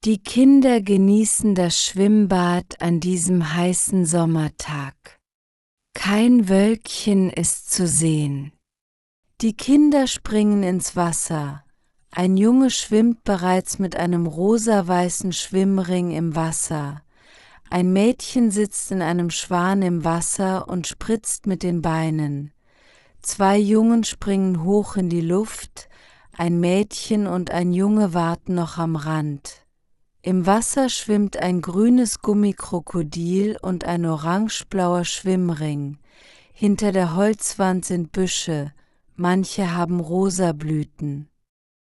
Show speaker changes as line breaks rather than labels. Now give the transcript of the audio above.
Die Kinder genießen das Schwimmbad an diesem heißen Sommertag. Kein Wölkchen ist zu sehen. Die Kinder springen ins Wasser. Ein Junge schwimmt bereits mit einem rosa-weißen Schwimmring im Wasser. Ein Mädchen sitzt in einem Schwan im Wasser und spritzt mit den Beinen. 2 Jungen springen hoch in die Luft, ein Mädchen und ein Junge warten noch am Rand. Im Wasser schwimmt ein grünes Gummikrokodil und ein orangeblauer Schwimmring. Hinter der Holzwand sind Büsche, manche haben rosa Blüten.